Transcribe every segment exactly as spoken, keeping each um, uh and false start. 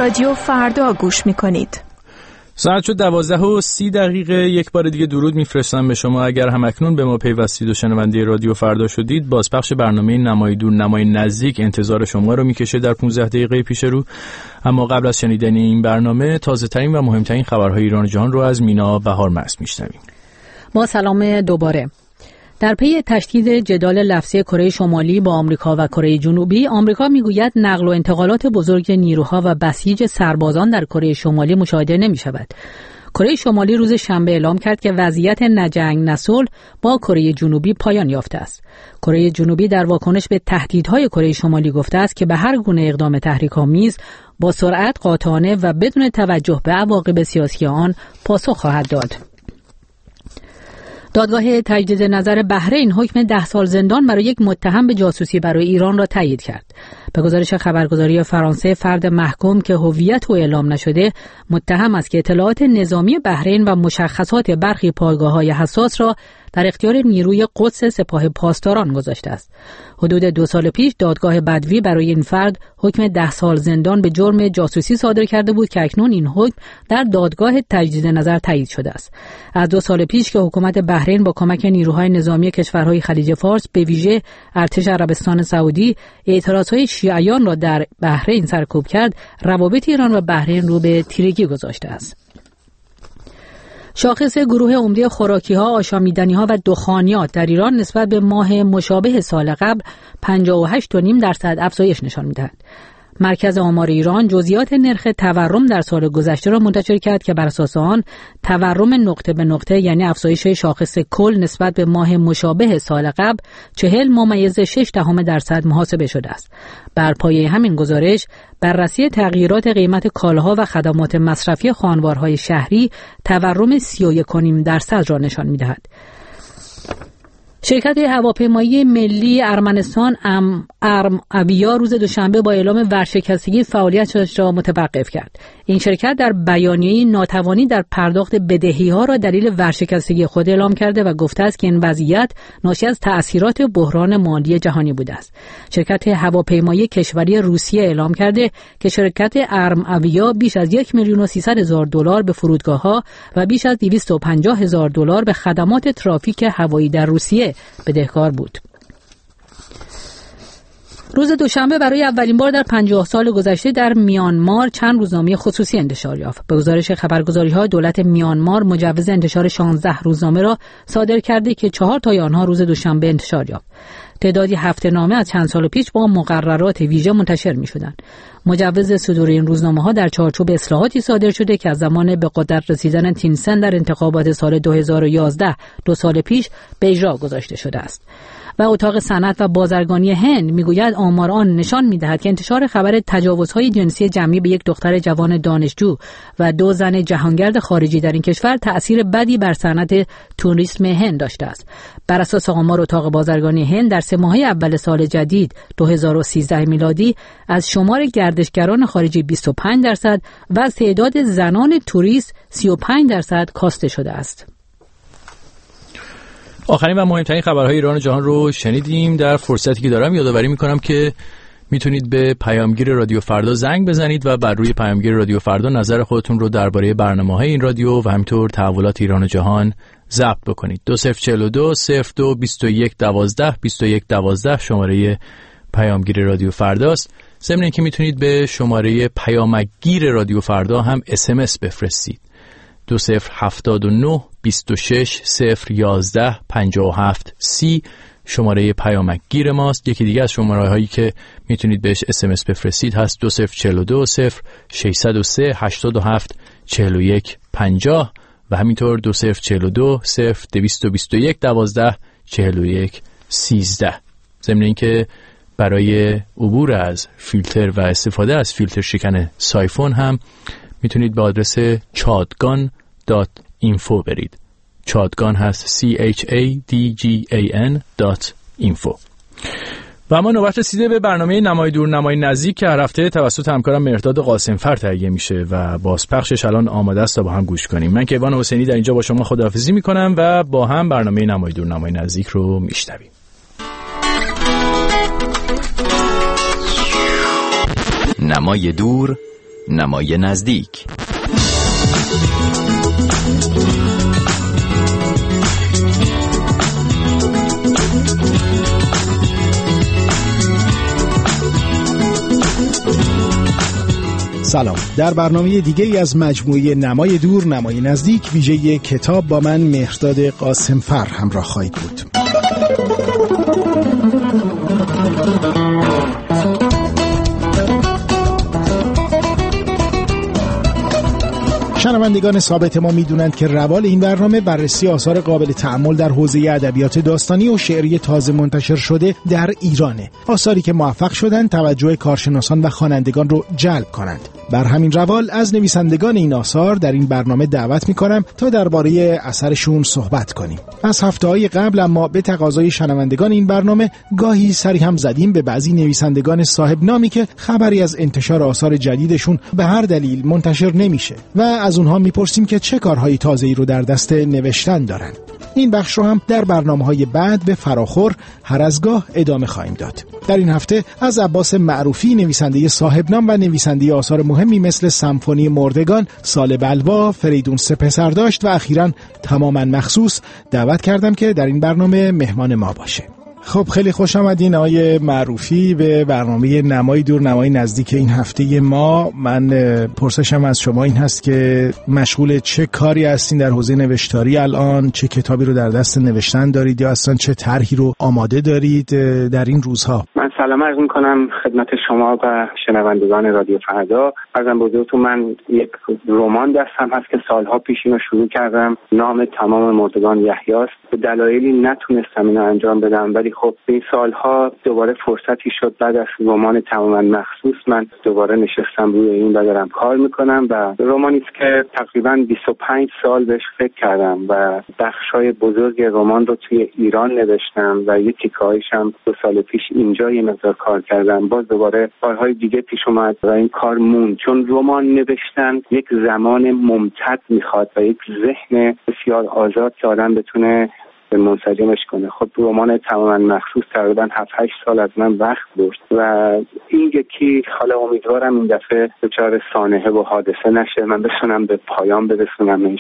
رادیو فردا گوش میکنید. ساعت شد دوازده و سی دقیقه. یک بار دیگه درود میفرستم به شما. اگر همکنون به ما پیوستید و شنونده رادیو فردا شدید، بازپخش برنامه نمای دور نمای نزدیک انتظار شما رو میکشه در پانزده دقیقه پیش رو. اما قبل از شنیدن این برنامه، تازه ترین و مهمترین خبرهای ایران و جهان رو از مینا بهار مست میشنویم. با سلام دوباره. در پی تشدید جدال لفظی کره شمالی با آمریکا و کره جنوبی، آمریکا میگوید نقل و انتقالات بزرگ نیروها و بسیج سربازان در کره شمالی مشاهده نمی‌شود. کره شمالی روز شنبه اعلام کرد که وضعیت نه جنگ نه صلح با کره جنوبی پایان یافته است. کره جنوبی در واکنش به تهدیدهای کره شمالی گفته است که به هر گونه اقدام تحریک‌آمیز با سرعت، قاطعانه و بدون توجه به عواقب سیاسی آن پاسخ خواهد داد. دادگاه تجدید نظر بحرین حکم ده سال زندان برای یک متهم به جاسوسی برای ایران را تایید کرد. به گزارش خبرگزاری فرانسه، فرد محکوم که هویت او اعلام نشده متهم است که اطلاعات نظامی بحرین و مشخصات برخی پایگاه‌های حساس را در اختیار نیروی قدس سپاه پاسداران گذاشته است. حدود دو سال پیش دادگاه بدوی برای این فرد حکم ده سال زندان به جرم جاسوسی صادر کرده بود که اکنون این حکم در دادگاه تجدید نظر تایید شده است. از دو سال پیش که حکومت بحرین با کمک نیروهای نظامی کشورهای خلیج فارس، به ویژه ارتش عربستان سعودی، اعتراضهای شیعیان را در بحرین سرکوب کرد، روابط ایران و بحرین رو به تیرگی گذاشته است. شاخص گروه عمده خوراکی‌ها، آشامیدنی‌ها و دخانیات در ایران نسبت به ماه مشابه سال قبل پنجاه و هشت و نیم درصد افزایش نشان می‌دهد. مرکز آمار ایران جزئیات نرخ تورم در سال گذشته را منتشر کرد که بر اساس آن تورم نقطه به نقطه، یعنی افزایش شاخص کل نسبت به ماه مشابه سال قبل، چهل ممیز شش دهم درصد محاسبه شده است. بر پایه همین گزارش، بررسی تغییرات قیمت کالاها و خدمات مصرفی خانوارهای شهری تورم سی و یک و نیم درصد را نشان می‌دهد. شرکت هواپیمایی ملی ارمنستان ام ارم اویا روز دوشنبه با اعلام ورشکستگی فعالیتش را متوقف کرد. این شرکت در بیانیه‌ای ناتوانی در پرداخت بدهی‌ها را دلیل ورشکستگی خود اعلام کرده و گفته است که این وضعیت ناشی از تأثیرات بحران مالی جهانی بوده است. شرکت هواپیمایی کشوری روسیه اعلام کرده که شرکت ارم اویا بیش از یک میلیون و سیصد هزار دلار به فرودگاه‌ها و بیش از دویست و پنجاه هزار دلار به خدمات ترافیک هوایی در روسیه بدهکار بود. روز دوشنبه برای اولین بار در پنجاه سال گذشته در میانمار چند روزنامه خصوصی انتشار یافت. به گزارش خبرگزاری‌ها، دولت میانمار مجوز انتشار شانزده روزنامه را صادر کرده که چهار تای آنها روز دوشنبه انتشار یافت. تعدادی هفته‌نامه از چند سال پیش با مقررات ویژه منتشر می‌شدند. مجوز صدور این روزنامه‌ها در چارچوب اصلاحاتی صادر شده که از زمان به قدرت رسیدن تین سن در انتخابات سال دو هزار و یازده، دو سال پیش، به اجرا گذاشته شده است. و اتاق صنعت و بازرگانی هند میگوید آمار آن نشان می‌دهد که انتشار خبر تجاوزهای جنسی جمعی به یک دختر جوان دانشجو و دو زن جهانگرد خارجی در این کشور تأثیر بدی بر صنعت توریسم هند داشته است. بر اساس آمار اتاق بازرگانی هند، در سه ماهه اول سال جدید دو هزار و سیزده میلادی از شمار گردشگران خارجی بیست و پنج درصد و از تعداد زنان توریست سی و پنج درصد کاسته شده است. آخرین و مهمترین خبرهای ایران و جهان رو شنیدیم. در فرصتی که دارم یادآوری میکنم که میتونید به پیامگیر رادیو فردا زنگ بزنید و بر روی پیامگیر رادیو فردا نظر خودتون رو درباره برنامه‌های این رادیو و همینطور تحولات ایران و جهان ضبط بکنید. دو صفر چهل و دو صفر دو بیست و یک دوازده بیست و یک دوازده شماره پیامگیر رادیو فرداست. ضمن اینکه میتونید به شماره پیامگیر رادیو فردا هم اس ام اس بفرستید. دو صفر هفتاد و نه بیست و شش صفر یازده پنجاه و هفت سی شماره پیامگیر ماست. یکی دیگه از شماره هایی که میتونید بهش اس ام اس بفرستید هست دو صفر چهل و دو صفر ششصد و سه هشتاد و هفت چهل و یک پنجاه و همینطور دو صفر چهل و دو صفر دویست و بیست و یک دوازده چهل و یک سیزده. ضمن اینکه برای عبور از فیلتر و استفاده از فیلتر شکن سایفون هم میتونید به آدرس چادگان دات اینفو برید. چادگان هست سی اچ ای دی جی ای ان دات اینفو. و اما نوبت رسیده به برنامه نمای دور نمای نزدیک که هر هفته توسط همکارم مهرداد قاسمفر تهیه میشه و بازپخشش الان آماده است تا با هم گوش کنیم. من کیوان حسینی در اینجا با شما خداحافظی میکنم و با هم برنامه نمای دور نمای نزدیک رو میشنویم. نمای دور نمای نزدیک. سلام. در برنامه دیگه ای از مجموعه نمای دور نمای نزدیک ویژه کتاب با من مهرداد قاسمفر همراه خواهید بود. شنوندگان ثابت ما میدونند که روال این برنامه بررسی آثار قابل تأمل در حوزه ادبیات داستانی و شعری تازه منتشر شده در ایرانه. آثاری که موفق شدند توجه کارشناسان و خوانندگان رو جلب کنند. بر همین روال از نویسندگان این آثار در این برنامه دعوت میکنم تا درباره اثرشون صحبت کنیم. از هفته‌های قبل اما به تقاضای شنوندگان این برنامه گاهی سری هم زدیم به بعضی نویسندگان صاحب نامی که خبری از انتشار آثار جدیدشون به هر دلیل منتشر نمیشه و از اونها میپرسیم که چه کارهای تازه‌ای رو در دست نوشتن دارن. این بخش رو هم در برنامه‌های بعد به فراخور هر از گاه ادامه خواهیم داد. در این هفته از عباس معروفی نویسنده صاحب نام و نویسنده آثار مهمی مثل سمفونی مردگان، سال بلوا، فریدون سه پسر داشت و اخیراً تماماً مخصوص دعوت کردم که در این برنامه مهمان ما باشه. خب خیلی خوش آمدین آقای معروفی به برنامه نمای دور نمای نزدیک این هفته ما. من پرسشم از شما این هست که مشغول چه کاری هستین در حوزه نوشتاری الان؟ چه کتابی رو در دست نوشتن دارید یا اصلا چه طرحی رو آماده دارید در این روزها؟ من سلام عرض می‌کنم خدمت شما و شنوندگان رادیو فردا. عرضم به حضورتون من یک رمان دستم هست که سالها پیش اینو شروع کردم. نام تمام مردگان یحیاست. به دلایلی نتونستم اینو انجام بدم ولی خب این سالها دوباره فرصتی شد بعد از رمان تماما مخصوص من دوباره نشستم روی این و دارم کار میکنم و رمانی است که تقریبا بیست و پنج سال بهش فکر کردم و بخشای بزرگ رمان رو توی ایران نوشتم و یه تیکه‌هایش هم دو سال پیش اینجا یه مقدار کار کردم. باز دوباره کارهای دیگه پیش اومد و این کار موند، چون رمان نوشتن یک زمان ممتد میخواد و یک ذهن بسیار آزاد که آدم بتونه منسجمش کنه. خب رمان تماما مخصوص تقریبا هفت هشت سال از من وقت برد و این یکی حالا امیدوارم این دفعه دچار سانحه و حادثه نشه، من بتونم به پایان برسونمش.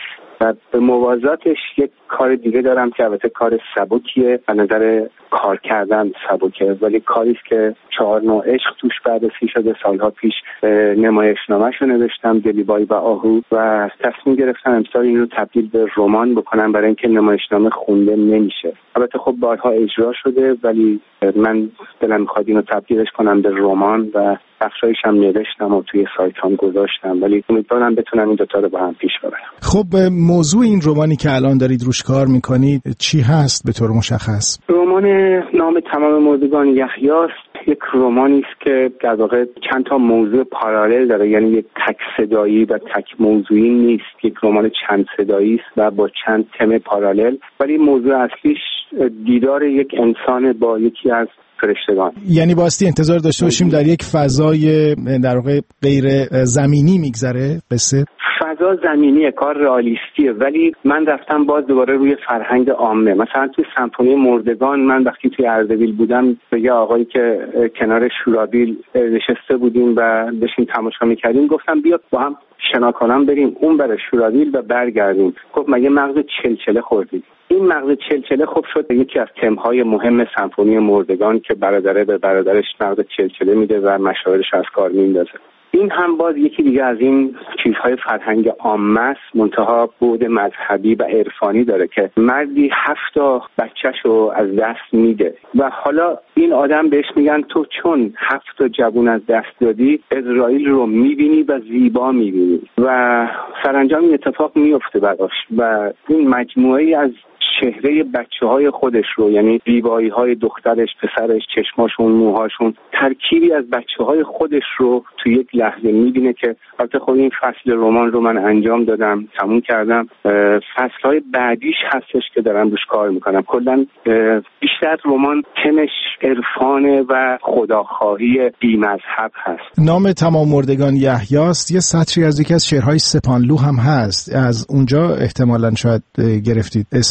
و به موازاتش یک کار دیگه دارم که البته کار سبکیه، به نظر کار کردن سبکه ولی کاریست که چهار نوع عشق توش بررسی شده. سالها پیش نمایشنامه‌اش رو نوشتم، دلیبای و آهو، و تصمیم گرفتم امسال این رو تبدیل به رمان بکنم برای اینکه نمایشنامه خونده نمیشه. البته خب بارها اجرا شده ولی من دلم می‌خواد اینو تبدیلش کنم به رمان و بخشایش هم نوشتم و توی سایتام گذاشتم ولی امیدوارم بتونم این دوتا رو با هم پیش ببرم. خب موضوع این رمانی که الان دارید روش کار میکنید چی هست به طور مشخص؟ رمان نام تمام مردگان یحیاست. یک رمانی است که در واقع چند تا موضوع پارالل داره، یعنی یک تک صدایی و تک موضوعی نیست، یک رمان چند صدایی است و با چند تم پارالل، ولی موضوع اصلیش دیدار یک انسان با یکی از فرشتگان. یعنی باستی انتظار داشته باشیم در یک فضای در واقع غیر زمینی میگذره قصه؟ فضا زمینیه، کار رئالیستیه، ولی من رفتم باز دوباره روی فرهنگ عامه. مثلا توی سمفونی مردگان من وقتی توی اردبیل بودم به یه آقایی که کنار شورابیل نشسته بودیم و داشتیم تماشا میکردیم گفتم بیا با هم شنا کنم بریم اون بر شورابیل و برگردیم. گفت مگه مغز چلچله خوردید؟ این مغز چلچله خوب شد یکی از تمهای مهم سمفونی مردگان که برادره به برادرش مغز چلچله میده و مشاعرش از کار میندازه. این هم باز یکی دیگه از این چیزهای فرهنگ عامه است، منتها بعد مذهبی و عرفانی داره که مردی هفت بچه‌شو از دست میده و حالا این آدم بهش میگن تو چون هفت جوون از دست دادی اسرائیل رو میبینی و زیبا میبینی و سرانجام این اتفاق میفته براش و این مجموعه از چهره بچه‌های خودش رو، یعنی زیبایی‌های دخترش، پسرش، چشماشون، موهاشون، ترکیبی از بچه‌های خودش رو تو یک لحظه می‌بینه که البته خب این فصل رمان رو من انجام دادم، تموم کردم. فصل‌های بعدیش هستش که دارم روش کار می‌کنم. کلاً بیشتر رمان تمش عرفانه و خداخواهی بی‌مذهب هست. نام تمام مردگان یحیاست. یه سطری از یکی از شعرهای سپانلو هم هست. از اونجا احتمالاً شاید گرفتید اسم رو، نه؟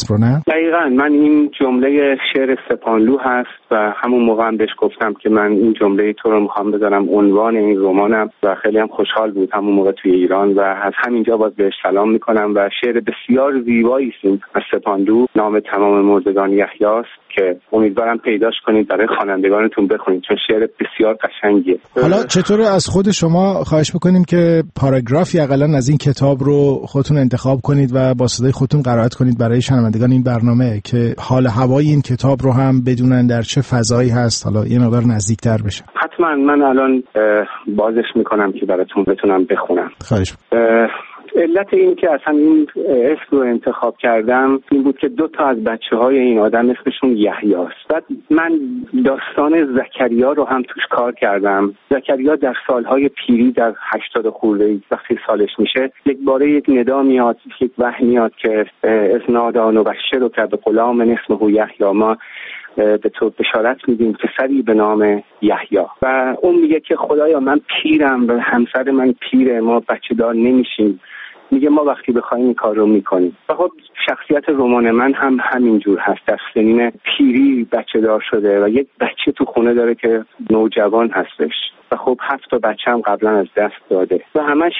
دقیقاً من این جمله شعر سپانلو هست و همون موقع هم بهش گفتم که من این جمله تو رو میخوام بذارم عنوان این رمانم و خیلی هم خوشحال بود همون موقع توی ایران و از همینجا باز بهش سلام میکنم و شعر بسیار زیبایی است از سپانلو، نام تمام مردگان یحیی که امیدوارم پیداش کنید برای خوانندگانتون بخونید چون شعر بسیار قشنگیه. حالا چطور از خود شما خواهش بکنیم که پاراگرافی حداقل از این کتاب رو خودتون انتخاب کنید و با صدای خودتون قرائت کنید برای شنوندگان این برنامه که حال هوای این کتاب رو هم بدونن در چه فضایی هست، حالا یه مقدار نزدیکتر بشن. حتما من الان بازش میکنم که براتون بتونم بخونم. خواهش علت این که اصلا این اسم رو انتخاب کردم این بود که دو تا از بچه‌های این آدم اسمشون یحیی است. بعد من داستان زکریا رو هم توش کار کردم. زکریا در سالهای پیری در هشتاد خورده وقتی سالش میشه یک باره یک ندا میاد، یک وحی میاد که از نادان و بشر و که به غلام اسمه یحیی ما به تو بشارت میدیم پسری به نام یحیی و اون میگه که خدایا من پیرم و همسر من پیره، ما بچه دار نمیشیم. میگه ما وقتی بخوایم این کار رو میکنیم. و خب شخصیت رمان من هم همینجور هست، در سنین پیری بچه دار شده و یک بچه تو خونه داره که نوجوان هستش و خب هفت تا بچه هم قبلا از دست داده و همش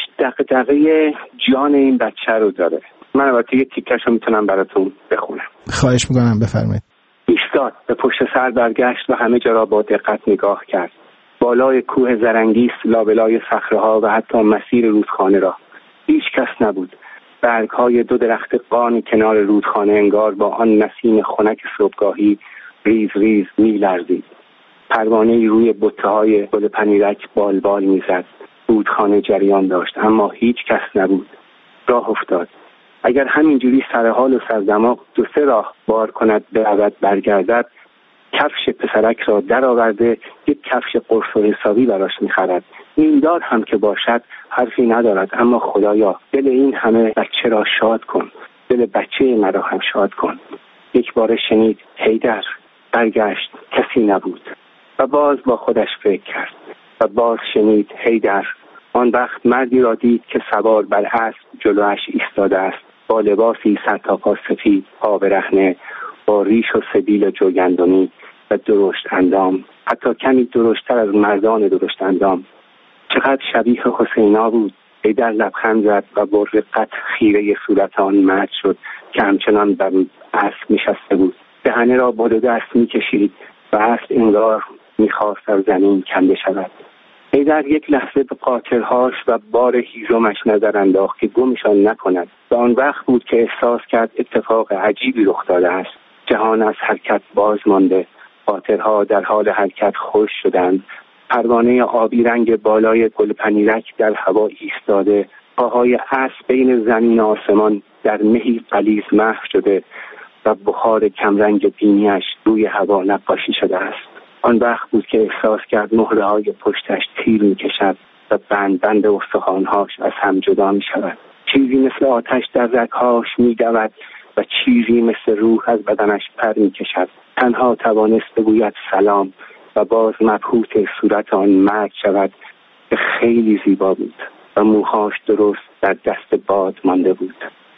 دغدغه جان این بچه رو داره. من البته یه تیکش رو میتونم براتون بخونم. خواهش میکنم بفرمایید. ایستاد، به پشت سر برگشت و همه جا را با دقت نگاه کرد. بالای کوه زرنگیس، لابلای صخره‌ها و حتی مسیر رودخانه را. هیچ کس نبود. برگ‌های دو درخت قان کنار رودخانه انگار با آن نسیم خنک صبحگاهی ریز ریز می‌لرزید. پروانه‌ای روی بته‌های گل پنیرک بال بال می‌زد. رودخانه جریان داشت اما هیچ کس نبود. راه افتاد. اگر همینجوری سر حال و سر دماغ دو سه راه بار کند برود برگردد، کفش پسرک را در آورده یک کفش قرص و حسابی براش می‌خرد. این دار هم که باشد حرفی ندارد، اما خدایا دل این همه بچه را شاد کن، دل بچه مرا هم شاد کن. یک بار شنید حیدر، برگشت کسی نبود و باز با خودش فکر کرد و باز شنید حیدر. آن وقت مردی را دید که سوار بر اسب جلویش ایستاده است، با لباسی سر تا پا سفید، پا برهنه، با ریش و سبیل جوگندمی و درشت اندام، حتی کمی درشتر از مردان درشت اندام. چقدر شبیه حسینا بود. حیدر لبخند زد و با رقت خیره صورت آن مرد شد که همچنان بر اسب نشسته بود. دهنه را با دو دست می‌کشید و اسب انگار می‌خواست از زمین کنده شود. حیدر یک لحظه به قاطرهاش و بار هیزمش نظر انداخت که گمشان نکند و آن وقت بود که احساس کرد اتفاق عجیبی رخ داده است. جهان از حرکت باز مانده، قاطرها در حال حرکت خشک شدند. پروانه آبی رنگ بالای گل پنیرک در هوا ایستاده، پاهای اسب بین زمین و آسمان در مهی غلیظ محو شده و بخار کمرنگ بینیش روی هوا نقاشی شده است. آن وقت بود که احساس کرد مهره‌های پشتش تیر می‌کشد و بند بند استخوان‌هاش از هم جدا می‌شود. چیزی مثل آتش در رگ‌هاش می‌دود و چیزی مثل روح از بدنش پر می‌کشد. تنها توانست بگوید سلام و باز مبهوت صورت آن مرد شود که خیلی زیبا بود و موهاش درست در دست باد مانده بود.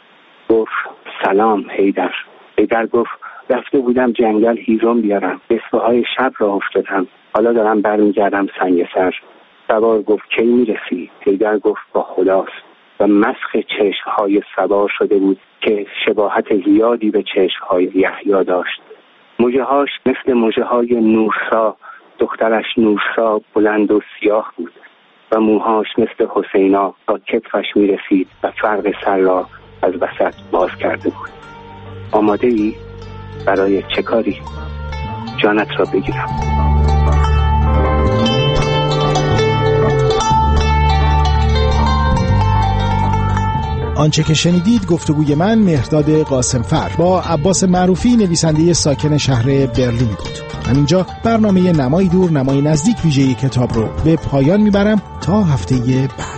گفت سلام حیدر. حیدر گفت رفته بودم جنگل هیزم بیارم، بسوهای شب را افتادم، حالا دارم برمیگردم سنگ سر. سوار گفت کی میرسی؟ حیدر گفت با خداست و مسخ چشمهای سوار شده بود که شباهت زیادی به چشمهای یحیی داشت. موجهاش مثل موجههای نورسا، دخترش نورسا بلند و سیاه بود و موهاش مثل حسینا تا کتفش میرسید و فرق سر را از وسط باز کرده بود. آماده ای؟ برای چه کاری؟ جانت را بگیرم. آنچه که شنیدید گفتگوی من مهرداد قاسمفر با عباس معروفی، نویسنده ساکن شهر برلین بود. همینجا برنامه نمای دور نمای نزدیک ویژه کتاب رو به پایان میبرم تا هفته بعد.